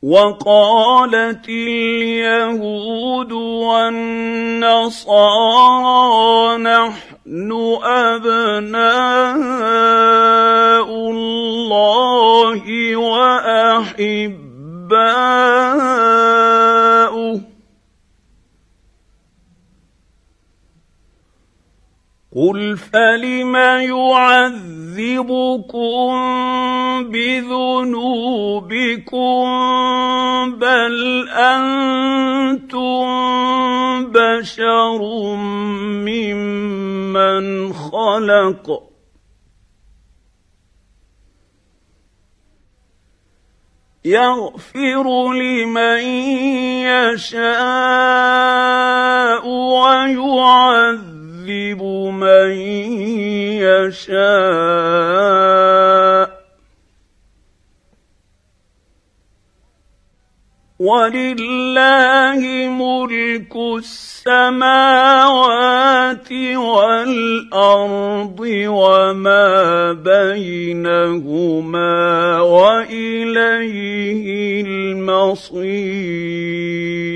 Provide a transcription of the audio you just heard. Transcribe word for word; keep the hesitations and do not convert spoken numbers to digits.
وقالت اليهود والنصارى نحن أبناء الله وأحباؤه قل فلم يعذبكم بذنوبكم بل أنتم بشر ممن خلق يغفر لمن يشاء ويعذب من يشاء ولله ملك السماوات والأرض وما بينهما وإليه المصير.